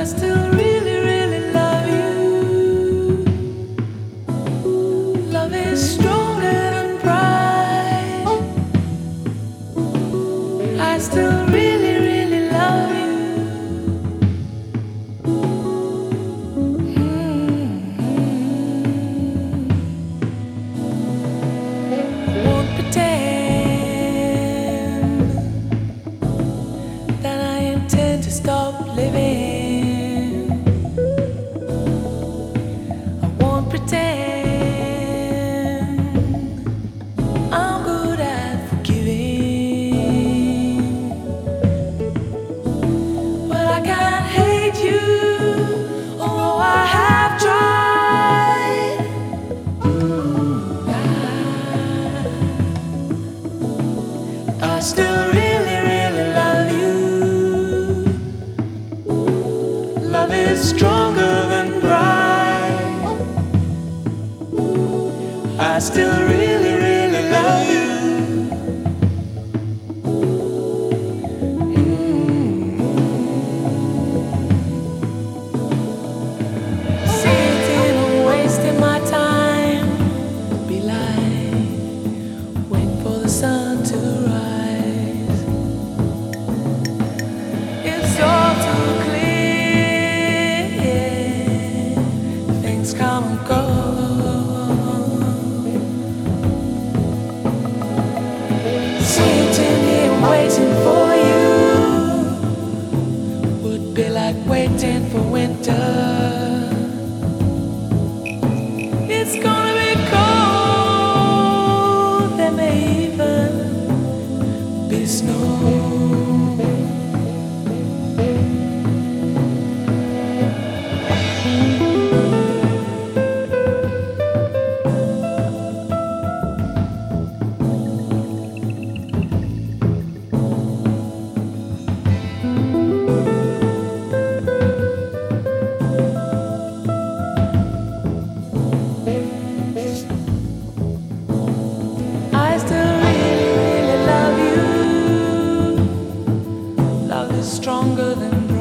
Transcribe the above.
still really, really love you. Love is stronger than pride. I still really, really love you. Won't pretend that I intend to stop living. I won't pretend I'm good at forgiving. But I can't hate you, although I have tried. I still really, really love you. Love is stronger than pride. I still really, really love you. Sitting and wasting my time would be like waiting for the sun to rise. It's all too clear. Things come and go. Sitting here waiting for you would be like waiting for winter. It's gonna be cold. There may even be snow. I still really, really love you. Love is stronger than